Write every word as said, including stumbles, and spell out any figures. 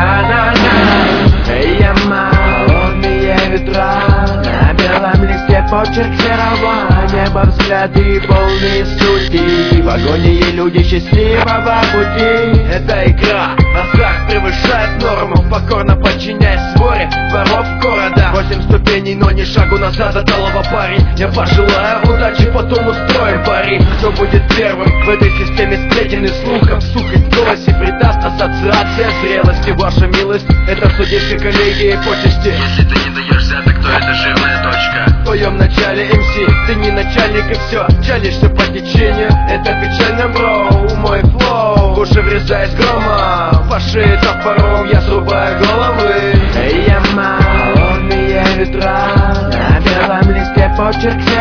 На-на-на, яма, холодные ветра, на белом листе почерк серого неба, взгляды полные сути, в агонии люди счастливого пути. Это игра, азарт превышает норму, покорно подчиняясь своре воров города. Восемь ступеней, но ни шагу назад от алого, парень. Я пожелаю удачи, потом устроим пари. Кто будет первым в этой системе сплетен и слухов, сухость в голосе придаст ассоциация зрелости. Ваша милость, это в судейской коллегии почести. Если ты не даешь взяток, то это жирная точка. В твоем начале эм си, ты не начальник и все, чалишься по течению. Это печально, бро, мой флоу, уши врезаясь грома, по шее топором я срубаю головы. Яма, холодные ветра, на белом листе почерк